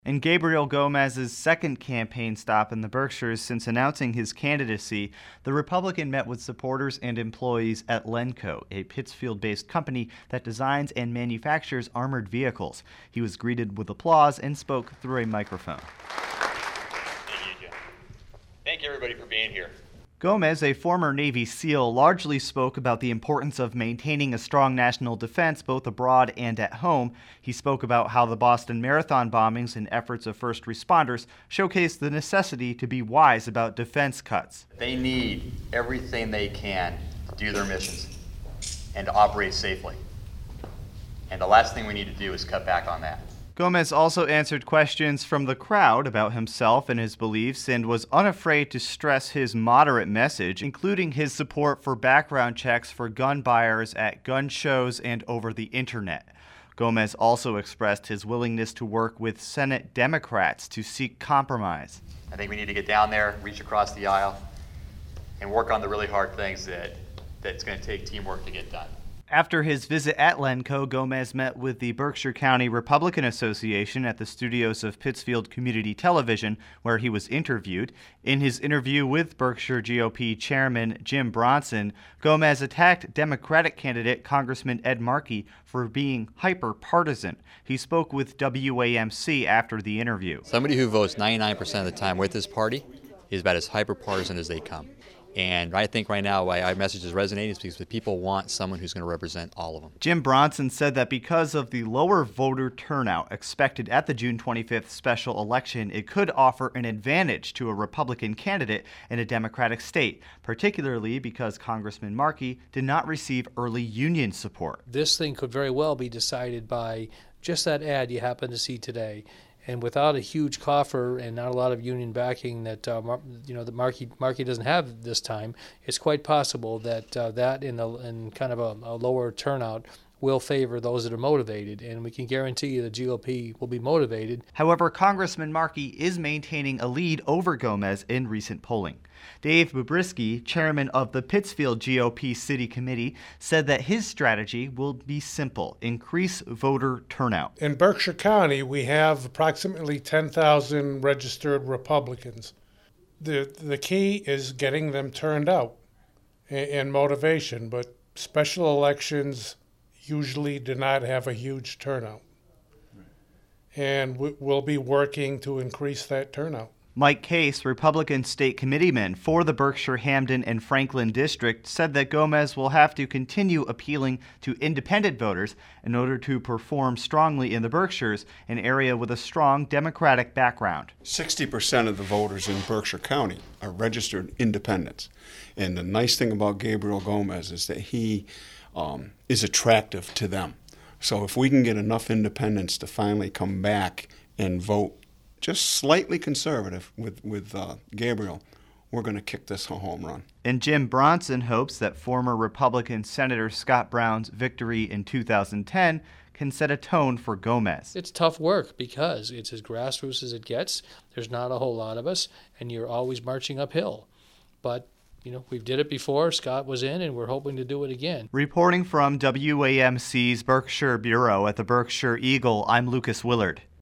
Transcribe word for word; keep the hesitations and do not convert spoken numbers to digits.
In Gabriel Gomez's second campaign stop in the Berkshires since announcing his candidacy, the Republican met with supporters and employees at Lenco, a Pittsfield-based company that designs and manufactures armored vehicles. He was greeted with applause and spoke through a microphone. Thank you, Jim. Thank you, everybody, for being here. Gomez, a former Navy SEAL, largely spoke about the importance of maintaining a strong national defense both abroad and at home. He spoke about how the Boston Marathon bombings and efforts of first responders showcased the necessity to be wise about defense cuts. They need everything they can to do their missions and to operate safely. And the last thing we need to do is cut back on that. Gomez also answered questions from the crowd about himself and his beliefs and was unafraid to stress his moderate message, including his support for background checks for gun buyers at gun shows and over the internet. Gomez also expressed his willingness to work with Senate Democrats to seek compromise. I think we need to get down there, reach across the aisle, and work on the really hard things that that's going to take teamwork to get done. After his visit at Lenco, Gomez met with the Berkshire County Republican Association at the studios of Pittsfield Community Television, where he was interviewed. In his interview with Berkshire G O P Chairman Jim Bronson, Gomez attacked Democratic candidate Congressman Ed Markey for being hyper-partisan. He spoke with W A M C after the interview. Somebody who votes ninety-nine percent of the time with his party is about as hyper-partisan as they come. And I think right now why our message is resonating is because the people want someone who's going to represent all of them. Jim Bronson said that because of the lower voter turnout expected at the June twenty-fifth special election, it could offer an advantage to a Republican candidate in a Democratic state, particularly because Congressman Markey did not receive early union support. This thing could very well be decided by just that ad you happen to see today. And without a huge coffer and not a lot of union backing that uh, Mar- you know the Markey Markey doesn't have this time, it's quite possible that uh, that in, the, in kind of a, a lower turnout will favor those that are motivated, and we can guarantee you the G O P will be motivated. However, Congressman Markey is maintaining a lead over Gomez in recent polling. Dave Bubrisky, chairman of the Pittsfield G O P City Committee, said that his strategy will be simple: increase voter turnout. In Berkshire County, we have approximately ten thousand registered Republicans. The, the key is getting them turned out and, and motivation, but special elections usually do not have a huge turnout. And we, we'll be working to increase that turnout. Mike Case, Republican state committeeman for the Berkshire, Hampden, and Franklin district, said that Gomez will have to continue appealing to independent voters in order to perform strongly in the Berkshires, an area with a strong Democratic background. sixty percent of the voters in Berkshire County are registered independents. And the nice thing about Gabriel Gomez is that he um, is attractive to them. So if we can get enough independents to finally come back and vote just slightly conservative with, with uh, Gabriel, we're going to kick this a home run. And Jim Bronson hopes that former Republican Senator Scott Brown's victory in two thousand ten can set a tone for Gomez. It's tough work because it's as grassroots as it gets. There's not a whole lot of us, and you're always marching uphill. But, you know, we've did it before. Scott was in, and we're hoping to do it again. Reporting from W A M C's Berkshire Bureau at the Berkshire Eagle, I'm Lucas Willard.